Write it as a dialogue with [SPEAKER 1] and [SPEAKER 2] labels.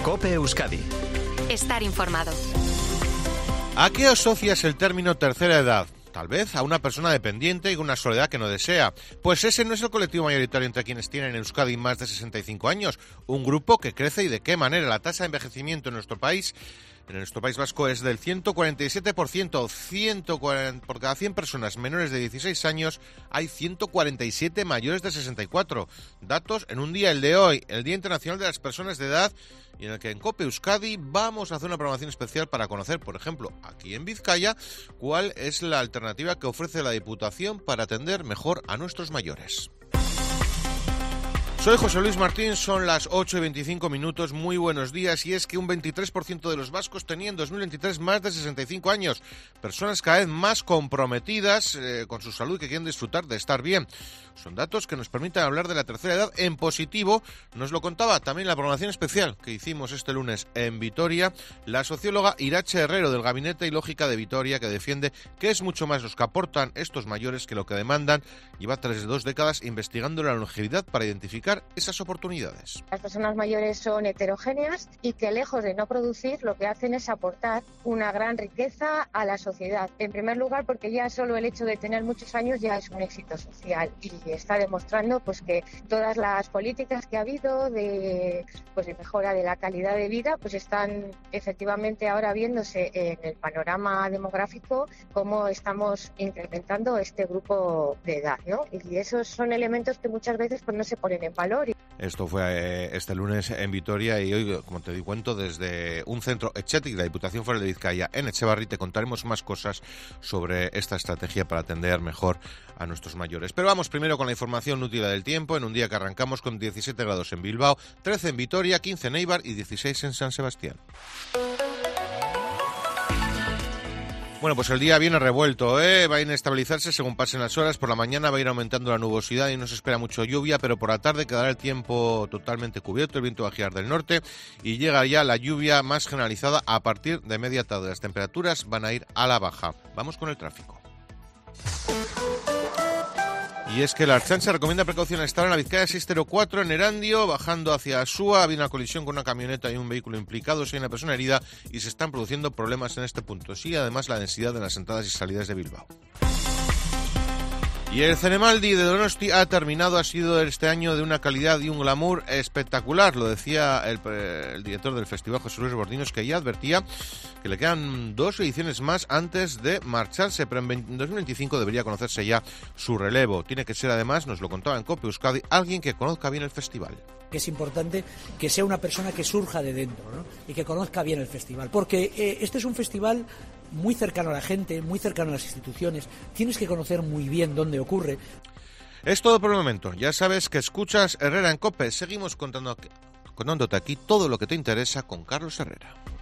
[SPEAKER 1] COPE Euskadi.
[SPEAKER 2] Estar informado.
[SPEAKER 3] ¿A qué asocias el término tercera edad? Tal vez a una persona dependiente y con una soledad que no desea. Pues ese no es el colectivo mayoritario entre quienes tienen en Euskadi más de 65 años. Un grupo que crece y de qué manera. La tasa de envejecimiento en nuestro país vasco es del 147%. Por cada 100 personas menores de 16 años hay 147 mayores de 64. Datos en un día, el de hoy, el Día Internacional de las Personas de Edad, y en el que en COPE Euskadi vamos a hacer una programación especial para conocer, por ejemplo, aquí en Vizcaya, cuál es la alternativa que ofrece la Diputación para atender mejor a nuestros mayores. Soy José Luis Martín, son las 8:25, muy buenos días, y es que un 23% de los vascos tenía en 2023 más de 65 años, personas cada vez más comprometidas con su salud y que quieren disfrutar de estar bien. Son datos que nos permiten hablar de la tercera edad en positivo. Nos lo contaba también la programación especial que hicimos este lunes en Vitoria, la socióloga Irache Herrero del Gabinete y Lógica de Vitoria, que defiende que es mucho más los que aportan estos mayores que lo que demandan. Lleva 2 décadas investigando la longevidad para identificar esas oportunidades.
[SPEAKER 4] Las personas mayores son heterogéneas y que, lejos de no producir, lo que hacen es aportar una gran riqueza a la sociedad. En primer lugar, porque ya solo el hecho de tener muchos años ya es un éxito social, y está demostrando pues que todas las políticas que ha habido de mejora de la calidad de vida pues están efectivamente ahora viéndose en el panorama demográfico, cómo estamos incrementando este grupo de edad, ¿no? Y esos son elementos que muchas veces pues no se ponen en valor.
[SPEAKER 3] Esto fue este lunes en Vitoria, y hoy, como te di cuento, desde un centro Etxetik, la Diputación Foral de Vizcaya, en Etxebarri, te contaremos más cosas sobre esta estrategia para atender mejor a nuestros mayores. Pero vamos primero con la información útil del tiempo, en un día que arrancamos con 17 grados en Bilbao, 13 en Vitoria, 15 en Eibar y 16 en San Sebastián. Bueno, pues el día viene revuelto, va a inestabilizarse según pasen las horas. Por la mañana va a ir aumentando la nubosidad y no se espera mucho lluvia, pero por la tarde quedará el tiempo totalmente cubierto, el viento va a girar del norte y llega ya la lluvia más generalizada a partir de media tarde. Las temperaturas van a ir a la baja. Vamos con el tráfico. Y es que la Ertzaintza recomienda precaución a estar en la Vizcaya 604 en Erandio, bajando hacia Asúa. Ha habido una colisión con una camioneta y un vehículo implicados, hay una persona herida y se están produciendo problemas en este punto. Sí, además la densidad de las entradas y salidas de Bilbao. Y el Cenemaldi de Donosti ha terminado, ha sido este año de una calidad y un glamour espectacular. Lo decía el director del festival, José Luis Bordinos, que ya advertía que le quedan 2 ediciones más antes de marcharse, pero en 2025 debería conocerse ya su relevo. Tiene que ser, además, nos lo contaba en COPE Euskadi, alguien que conozca bien el festival.
[SPEAKER 5] Que es importante que sea una persona que surja de dentro, ¿no? Y que conozca bien el festival, porque este es un festival muy cercano a la gente, muy cercano a las instituciones. Tienes que conocer muy bien dónde ocurre.
[SPEAKER 3] Es todo por el momento. Ya sabes que escuchas Herrera en COPE. Seguimos contándote aquí todo lo que te interesa con Carlos Herrera.